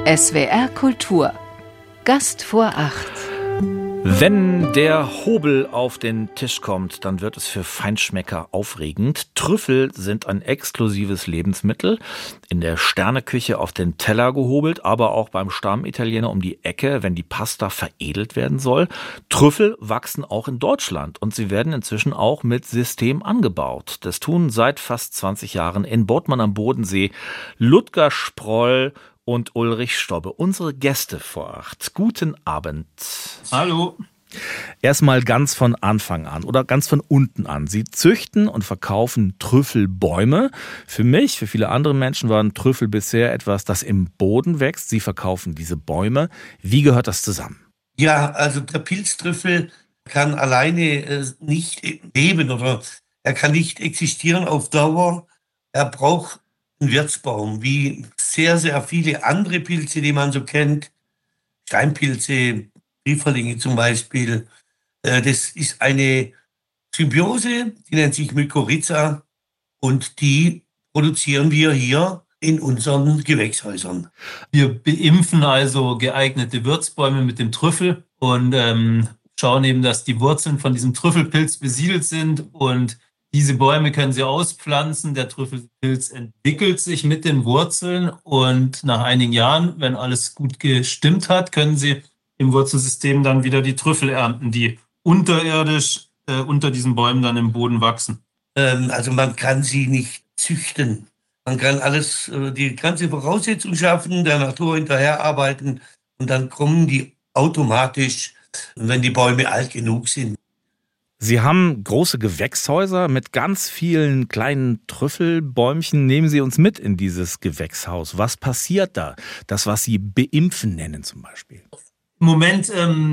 SWR Kultur. Gast vor 8. Wenn der Hobel auf den Tisch kommt, dann wird es für Feinschmecker aufregend. Trüffel sind ein exklusives Lebensmittel. In der Sterneküche auf den Teller gehobelt, aber auch beim Stammitaliener um die Ecke, wenn die Pasta veredelt werden soll. Trüffel wachsen auch in Deutschland und sie werden inzwischen auch mit System angebaut. Das tun seit fast 20 Jahren in Bodman am Bodensee Ludger Sproll und Ulrich Stobbe, unsere Gäste vor 8. Guten Abend. Hallo. Erstmal ganz von Anfang an oder ganz von unten an. Sie züchten und verkaufen Trüffelbäume. Für mich, für viele andere Menschen waren Trüffel bisher etwas, das im Boden wächst. Sie verkaufen diese Bäume. Wie gehört das zusammen? Ja, also der Pilztrüffel kann alleine nicht leben oder er kann nicht existieren auf Dauer. Er braucht einen Wirtsbaum, wie sehr, sehr viele andere Pilze, die man so kennt. Steinpilze, Pfifferlinge zum Beispiel. Das ist eine Symbiose, die nennt sich Mykorrhiza und die produzieren wir hier in unseren Gewächshäusern. Wir beimpfen also geeignete Wirtsbäume mit dem Trüffel und schauen eben, dass die Wurzeln von diesem Trüffelpilz besiedelt sind und diese Bäume können Sie auspflanzen. Der Trüffelpilz entwickelt sich mit den Wurzeln und nach einigen Jahren, wenn alles gut gestimmt hat, können Sie im Wurzelsystem dann wieder die Trüffel ernten, die unterirdisch unter diesen Bäumen dann im Boden wachsen. Also man kann sie nicht züchten. Man kann alles, die ganze Voraussetzung schaffen, der Natur hinterherarbeiten und dann kommen die automatisch, wenn die Bäume alt genug sind. Sie haben große Gewächshäuser mit ganz vielen kleinen Trüffelbäumchen. Nehmen Sie uns mit in dieses Gewächshaus. Was passiert da? Das, was Sie beimpfen nennen zum Beispiel. Im Moment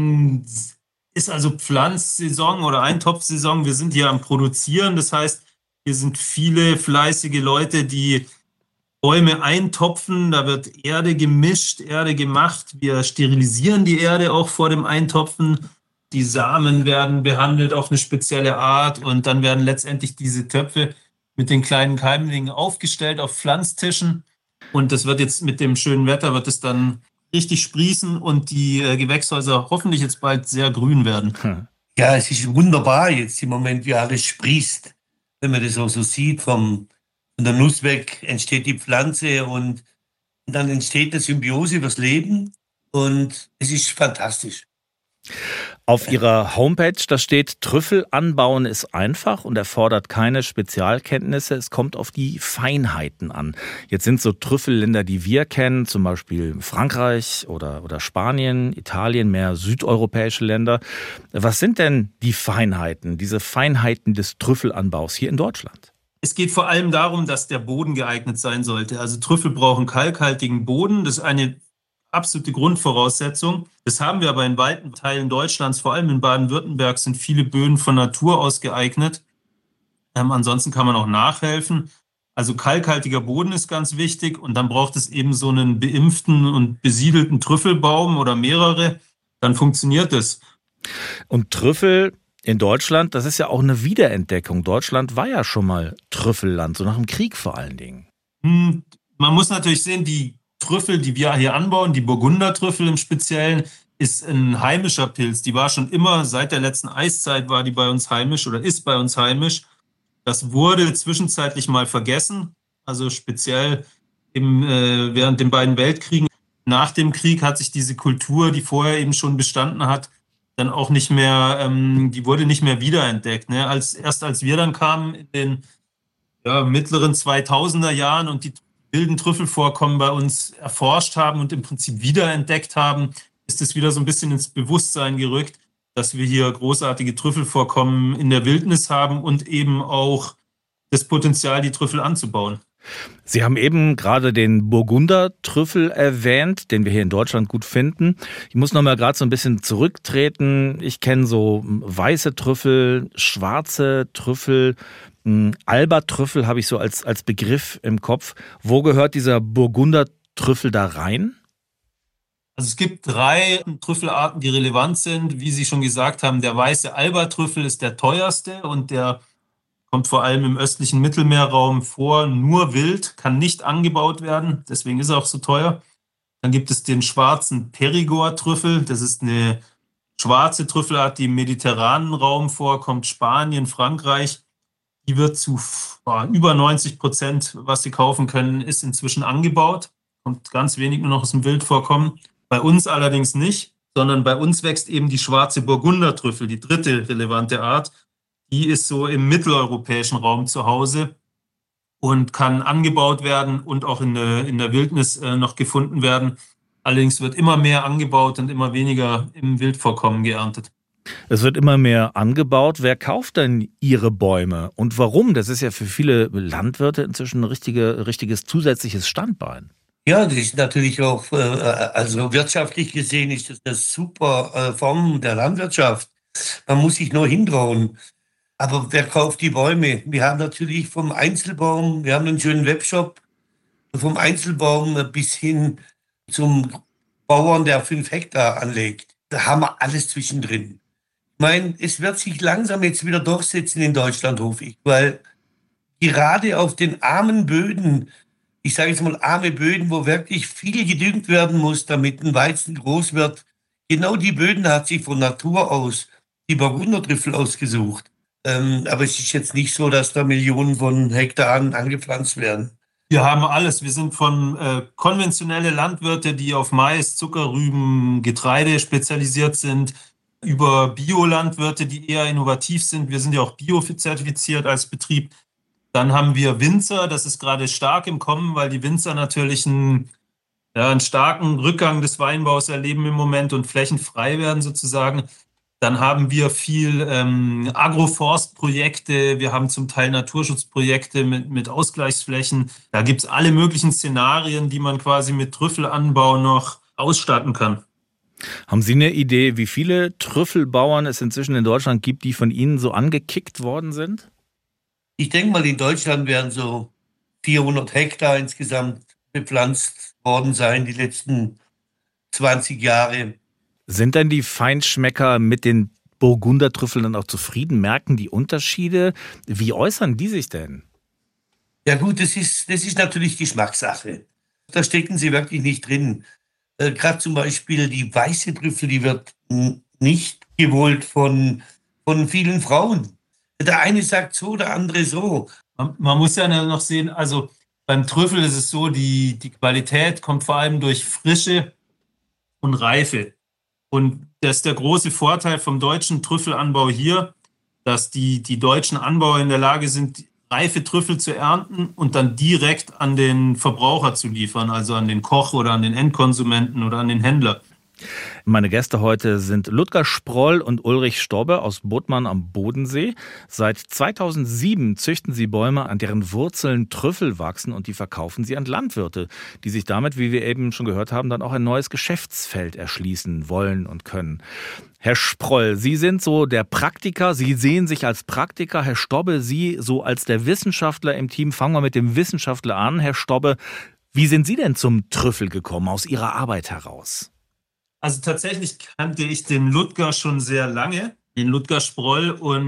ist also Pflanzsaison oder Eintopfsaison. Wir sind hier am Produzieren. Das heißt, hier sind viele fleißige Leute, die Bäume eintopfen. Da wird Erde gemischt, Erde gemacht. Wir sterilisieren die Erde auch vor dem Eintopfen. Die Samen werden behandelt auf eine spezielle Art und dann werden letztendlich diese Töpfe mit den kleinen Keimlingen aufgestellt auf Pflanztischen. Und das wird jetzt mit dem schönen Wetter, wird es dann richtig sprießen und die Gewächshäuser hoffentlich jetzt bald sehr grün werden. Ja, es ist wunderbar jetzt im Moment, wie alles sprießt. Wenn man das auch so sieht, von der Nuss weg entsteht die Pflanze und dann entsteht eine Symbiose übers Leben und es ist fantastisch. Auf Ihrer Homepage, da steht, Trüffel anbauen ist einfach und erfordert keine Spezialkenntnisse. Es kommt auf die Feinheiten an. Jetzt sind so Trüffelländer, die wir kennen, zum Beispiel Frankreich oder Spanien, Italien, mehr südeuropäische Länder. Was sind denn die Feinheiten, diese Feinheiten des Trüffelanbaus hier in Deutschland? Es geht vor allem darum, dass der Boden geeignet sein sollte. Also Trüffel brauchen kalkhaltigen Boden. Das ist eine absolute Grundvoraussetzung. Das haben wir aber in weiten Teilen Deutschlands, vor allem in Baden-Württemberg, sind viele Böden von Natur aus geeignet. Ansonsten kann man auch nachhelfen. Also kalkhaltiger Boden ist ganz wichtig und dann braucht es eben so einen beimpften und besiedelten Trüffelbaum oder mehrere. Dann funktioniert es. Und Trüffel in Deutschland, das ist ja auch eine Wiederentdeckung. Deutschland war ja schon mal Trüffelland, so nach dem Krieg vor allen Dingen. Man muss natürlich sehen, die Trüffel, die wir hier anbauen, die Burgundertrüffel im Speziellen, ist ein heimischer Pilz. Die war schon immer, seit der letzten Eiszeit war die bei uns heimisch oder ist bei uns heimisch. Das wurde zwischenzeitlich mal vergessen, also speziell während den beiden Weltkriegen. Nach dem Krieg hat sich diese Kultur, die vorher eben schon bestanden hat, dann auch nicht mehr, die wurde nicht mehr wiederentdeckt. Ne? Erst als wir dann kamen in den mittleren 2000er Jahren und die wilden Trüffelvorkommen bei uns erforscht haben und im Prinzip wiederentdeckt haben, ist es wieder so ein bisschen ins Bewusstsein gerückt, dass wir hier großartige Trüffelvorkommen in der Wildnis haben und eben auch das Potenzial, die Trüffel anzubauen. Sie haben eben gerade den Burgundertrüffel erwähnt, den wir hier in Deutschland gut finden. Ich muss noch mal gerade so ein bisschen zurücktreten. Ich kenne so weiße Trüffel, schwarze Trüffel, Alba-Trüffel habe ich so als Begriff im Kopf. Wo gehört dieser Burgundertrüffel da rein? Also es gibt 3 Trüffelarten, die relevant sind. Wie Sie schon gesagt haben, der weiße Alba-Trüffel ist der teuerste und der kommt vor allem im östlichen Mittelmeerraum vor. Nur wild, kann nicht angebaut werden, deswegen ist er auch so teuer. Dann gibt es den schwarzen Perigord-Trüffel. Das ist eine schwarze Trüffelart, die im mediterranen Raum vorkommt, Spanien, Frankreich. Die wird zu über 90%, was Sie kaufen können, ist inzwischen angebaut. Kommt ganz wenig nur noch aus dem Wildvorkommen. Bei uns allerdings nicht, sondern bei uns wächst eben die schwarze Burgundertrüffel, die dritte relevante Art. Die ist so im mitteleuropäischen Raum zu Hause und kann angebaut werden und auch in der Wildnis noch gefunden werden. Allerdings wird immer mehr angebaut und immer weniger im Wildvorkommen geerntet. Es wird immer mehr angebaut. Wer kauft denn Ihre Bäume und warum? Das ist ja für viele Landwirte inzwischen ein richtiges zusätzliches Standbein. Ja, das ist natürlich auch, also wirtschaftlich gesehen ist das eine super Form der Landwirtschaft. Man muss sich nur hintrauen. Aber wer kauft die Bäume? Wir haben natürlich vom Einzelbaum, wir haben einen schönen Webshop, vom Einzelbaum bis hin zum Bauern, der 5 Hektar anlegt. Da haben wir alles zwischendrin. Ich meine, es wird sich langsam jetzt wieder durchsetzen in Deutschland, hoffe ich, weil gerade auf den armen Böden, ich sage jetzt mal arme Böden, wo wirklich viel gedüngt werden muss, damit ein Weizen groß wird, genau die Böden hat sich von Natur aus die Burgundertrüffel ausgesucht. Aber es ist jetzt nicht so, dass da Millionen von Hektaren angepflanzt werden. Wir haben alles. Wir sind von konventionelle Landwirte, die auf Mais, Zuckerrüben, Getreide spezialisiert sind, über Biolandwirte, die eher innovativ sind. Wir sind ja auch bio-zertifiziert als Betrieb. Dann haben wir Winzer, das ist gerade stark im Kommen, weil die Winzer natürlich einen starken Rückgang des Weinbaus erleben im Moment und flächenfrei werden sozusagen. Dann haben wir viel Agroforstprojekte, wir haben zum Teil Naturschutzprojekte mit Ausgleichsflächen. Da gibt es alle möglichen Szenarien, die man quasi mit Trüffelanbau noch ausstatten kann. Haben Sie eine Idee, wie viele Trüffelbauern es inzwischen in Deutschland gibt, die von Ihnen so angekickt worden sind? Ich denke mal, in Deutschland werden so 400 Hektar insgesamt bepflanzt worden sein, die letzten 20 Jahre. Sind denn die Feinschmecker mit den Burgundertrüffeln dann auch zufrieden? Merken die Unterschiede? Wie äußern die sich denn? Ja gut, das ist natürlich Geschmackssache. Da stecken sie wirklich nicht drin. Gerade zum Beispiel die weiße Trüffel, die wird nicht gewollt von vielen Frauen. Der eine sagt so, der andere so. Man muss ja noch sehen, also beim Trüffel ist es so, die Qualität kommt vor allem durch Frische und Reife. Und das ist der große Vorteil vom deutschen Trüffelanbau hier, dass die deutschen Anbauer in der Lage sind, reife Trüffel zu ernten und dann direkt an den Verbraucher zu liefern, also an den Koch oder an den Endkonsumenten oder an den Händler. Meine Gäste heute sind Ludger Sproll und Ulrich Stobbe aus Bodman am Bodensee. Seit 2007 züchten sie Bäume, an deren Wurzeln Trüffel wachsen und die verkaufen sie an Landwirte, die sich damit, wie wir eben schon gehört haben, dann auch ein neues Geschäftsfeld erschließen wollen und können. Herr Sproll, Sie sind so der Praktiker, Sie sehen sich als Praktiker. Herr Stobbe, Sie so als der Wissenschaftler im Team. Fangen wir mit dem Wissenschaftler an. Herr Stobbe, wie sind Sie denn zum Trüffel gekommen, aus Ihrer Arbeit heraus? Also tatsächlich kannte ich den Ludger schon sehr lange, den Ludger Sproll, und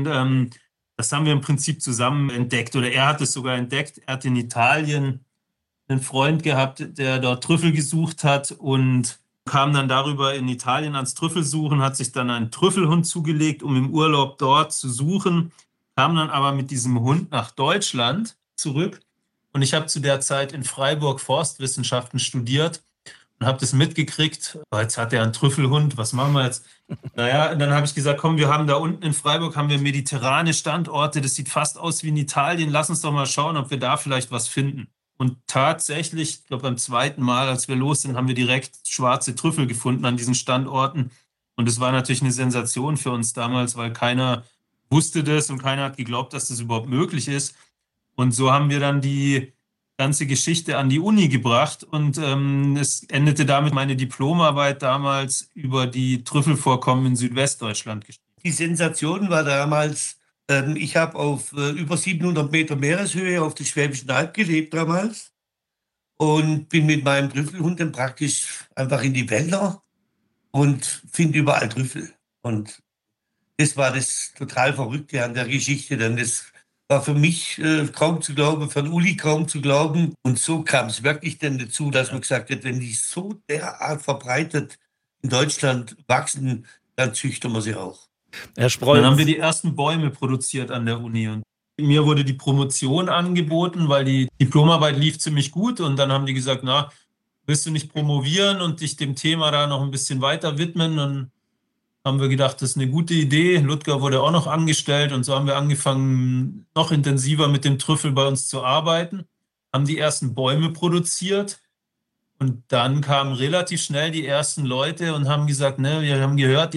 das haben wir im Prinzip zusammen entdeckt, oder er hat es sogar entdeckt. Er hat in Italien einen Freund gehabt, der dort Trüffel gesucht hat und kam dann darüber in Italien ans Trüffelsuchen, hat sich dann einen Trüffelhund zugelegt, um im Urlaub dort zu suchen, kam dann aber mit diesem Hund nach Deutschland zurück und ich habe zu der Zeit in Freiburg Forstwissenschaften studiert und habe das mitgekriegt. Jetzt hat er einen Trüffelhund, was machen wir jetzt? Naja, und dann habe ich gesagt, komm, wir haben da unten in Freiburg haben wir mediterrane Standorte, das sieht fast aus wie in Italien, lass uns doch mal schauen, ob wir da vielleicht was finden. Und tatsächlich, ich glaube beim zweiten Mal, als wir los sind, haben wir direkt schwarze Trüffel gefunden an diesen Standorten. Und es war natürlich eine Sensation für uns damals, weil keiner wusste das und keiner hat geglaubt, dass das überhaupt möglich ist. Und so haben wir dann die ganze Geschichte an die Uni gebracht und es endete damit meine Diplomarbeit damals über die Trüffelvorkommen in Südwestdeutschland geschrieben. Die Sensation war damals, ich habe auf über 700 Meter Meereshöhe auf der Schwäbischen Alb gelebt damals und bin mit meinem Trüffelhund dann praktisch einfach in die Wälder und finde überall Trüffel. Und das war das total Verrückte an der Geschichte. Denn das war für mich kaum zu glauben, für den Uli kaum zu glauben. Und so kam es wirklich dann dazu, dass man gesagt hat, wenn die so derart verbreitet in Deutschland wachsen, dann züchten wir sie auch. Herr Sproll, Dann haben wir die ersten Bäume produziert an der Uni und mir wurde die Promotion angeboten, weil die Diplomarbeit lief ziemlich gut und dann haben die gesagt, na, willst du nicht promovieren und dich dem Thema da noch ein bisschen weiter widmen? Und haben wir gedacht, das ist eine gute Idee. Ludger wurde auch noch angestellt und so haben wir angefangen, noch intensiver mit dem Trüffel bei uns zu arbeiten, haben die ersten Bäume produziert und dann kamen relativ schnell die ersten Leute und haben gesagt, ne, wir haben gehört,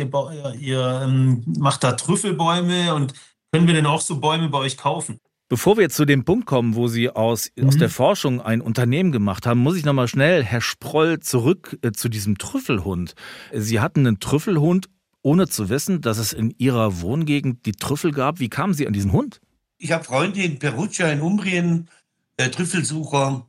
ihr macht da Trüffelbäume und können wir denn auch so Bäume bei euch kaufen? bevor wir jetzt zu dem Punkt kommen, wo Sie aus der Forschung ein Unternehmen gemacht haben, muss ich nochmal schnell, Herr Sproll, zurück zu diesem Trüffelhund. Sie hatten einen Trüffelhund, ohne zu wissen, dass es in Ihrer Wohngegend die Trüffel gab. Wie kamen Sie an diesen Hund? Ich habe Freunde in Perugia in Umbrien, Trüffelsucher.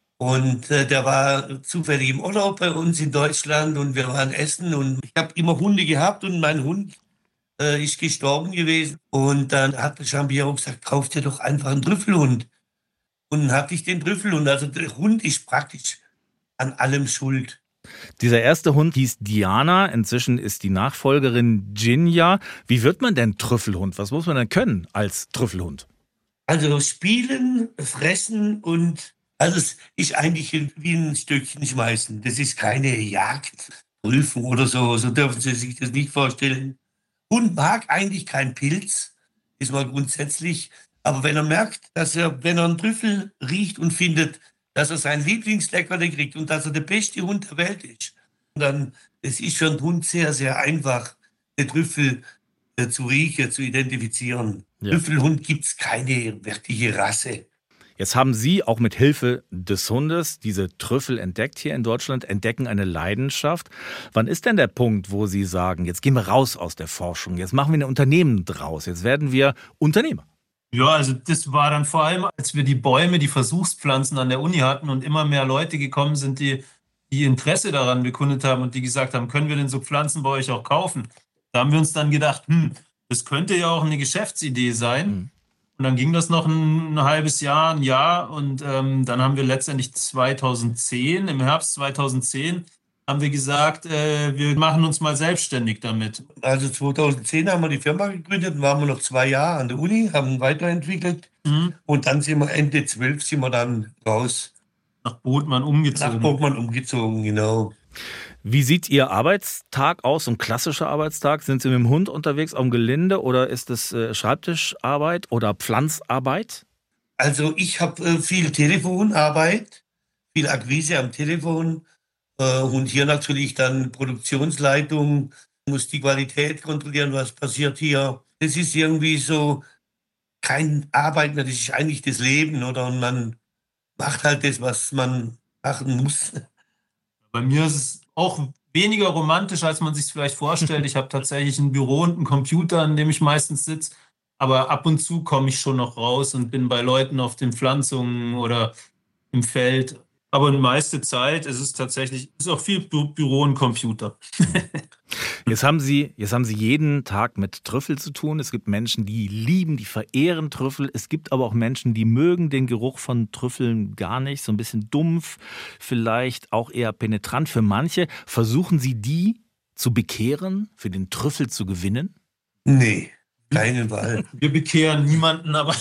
Und der war zufällig im Urlaub bei uns in Deutschland und wir waren essen und ich habe immer Hunde gehabt und mein Hund ist gestorben gewesen. Und dann hat der Champion gesagt, kauf dir doch einfach einen Trüffelhund. Und dann hatte ich den Trüffelhund. Also der Hund ist praktisch an allem schuld. Dieser erste Hund hieß Diana, inzwischen ist die Nachfolgerin Ginja. Wie wird man denn Trüffelhund? Was muss man denn können als Trüffelhund? Also spielen, fressen und also es ist eigentlich wie ein Stückchen schmeißen. Das ist keine Jagdprüfung oder so. So dürfen Sie sich das nicht vorstellen. Hund mag eigentlich keinen Pilz, ist mal grundsätzlich. Aber wenn er merkt, dass wenn er einen Trüffel riecht und findet, dass er sein Lieblingsleckerli kriegt und dass er der beste Hund der Welt ist, dann es ist für einen Hund sehr, sehr einfach, den Trüffel zu riechen, zu identifizieren. Ja. Trüffelhund gibt es keine wirkliche Rasse. Jetzt haben Sie auch mit Hilfe des Hundes diese Trüffel entdeckt hier in Deutschland, entdecken eine Leidenschaft. Wann ist denn der Punkt, wo Sie sagen, jetzt gehen wir raus aus der Forschung, jetzt machen wir ein Unternehmen draus, jetzt werden wir Unternehmer? Ja, also das war dann vor allem, als wir die Bäume, die Versuchspflanzen an der Uni hatten und immer mehr Leute gekommen sind, die Interesse daran bekundet haben und die gesagt haben, können wir denn so Pflanzen bei euch auch kaufen? Da haben wir uns dann gedacht, das könnte ja auch eine Geschäftsidee sein. Und dann ging das noch ein halbes Jahr, ein Jahr und dann haben wir letztendlich im Herbst 2010, haben wir gesagt, wir machen uns mal selbstständig damit. Also 2010 haben wir die Firma gegründet, waren wir noch 2 Jahre an der Uni, haben weiterentwickelt und dann sind wir Ende 12 sind wir dann raus. Nach Bodman umgezogen. Genau. Wie sieht Ihr Arbeitstag aus, ein klassischer Arbeitstag? Sind Sie mit dem Hund unterwegs auf dem Gelände oder ist es Schreibtischarbeit oder Pflanzarbeit? Also ich habe viel Telefonarbeit, viel Akquise am Telefon und hier natürlich dann Produktionsleitung, muss die Qualität kontrollieren, was passiert hier. Das ist irgendwie so kein Arbeit mehr, das ist eigentlich das Leben, oder? Und man macht halt das, was man machen muss. Bei mir ist es auch weniger romantisch, als man sich vielleicht vorstellt. Ich habe tatsächlich ein Büro und einen Computer, an dem ich meistens sitze. Aber ab und zu komme ich schon noch raus und bin bei Leuten auf den Pflanzungen oder im Feld. Aber die meiste Zeit ist auch viel Büro und Computer. Jetzt haben Sie jeden Tag mit Trüffel zu tun. Es gibt Menschen, die lieben, die verehren Trüffel. Es gibt aber auch Menschen, die mögen den Geruch von Trüffeln gar nicht. So ein bisschen dumpf, vielleicht auch eher penetrant für manche. Versuchen Sie, die zu bekehren, für den Trüffel zu gewinnen? Nee, keinen Fall. Wir bekehren niemanden, aber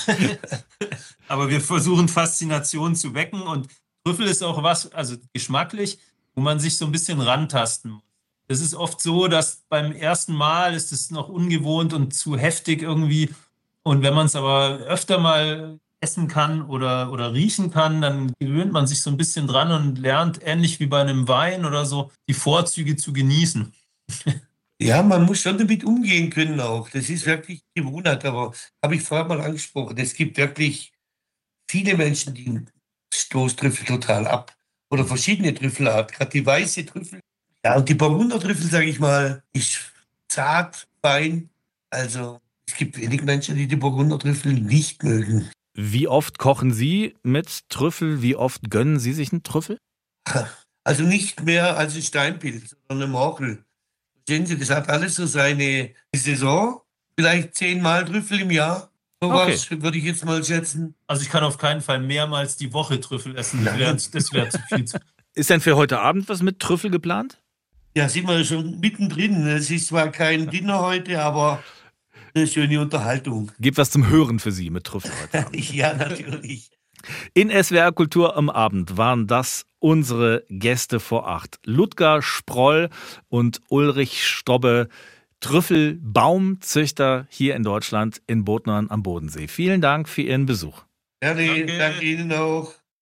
wir versuchen Faszination zu wecken. Und Trüffel ist auch was, also geschmacklich, wo man sich so ein bisschen rantasten muss. Es ist oft so, dass beim ersten Mal ist es noch ungewohnt und zu heftig irgendwie. Und wenn man es aber öfter mal essen kann oder riechen kann, dann gewöhnt man sich so ein bisschen dran und lernt, ähnlich wie bei einem Wein oder so, die Vorzüge zu genießen. Ja, man muss schon damit umgehen können auch. Das ist wirklich Gewohnheit, aber habe ich vorher mal angesprochen. Es gibt wirklich viele Menschen, die Stoßtrüffel total ab. Oder verschiedene Trüffelarten, gerade die weiße Trüffel. Ja, und die Burgundertrüffel, sage ich mal, ist zart, fein. Also es gibt wenig Menschen, die Burgundertrüffel nicht mögen. Wie oft kochen Sie mit Trüffel? Wie oft gönnen Sie sich einen Trüffel? Also nicht mehr als ein Steinpilz oder eine Morchel. Verstehen Sie, das hat alles so seine Saison. Vielleicht 10-mal Trüffel im Jahr. Sowas würde ich jetzt mal schätzen. Also ich kann auf keinen Fall mehrmals die Woche Trüffel essen. Das wäre zu viel. Ist denn für heute Abend was mit Trüffel geplant? Ja, sind wir schon mittendrin. Es ist zwar kein Dinner heute, aber eine schöne Unterhaltung. Gibt was zum Hören für Sie mit Trüffel heute Abend? Ja, natürlich. In SWR Kultur am Abend waren das unsere Gäste vor 8. Ludger Sproll und Ulrich Stobbe, Trüffelbaumzüchter hier in Deutschland in Bodnern am Bodensee. Vielen Dank für Ihren Besuch. Danke Ihnen auch.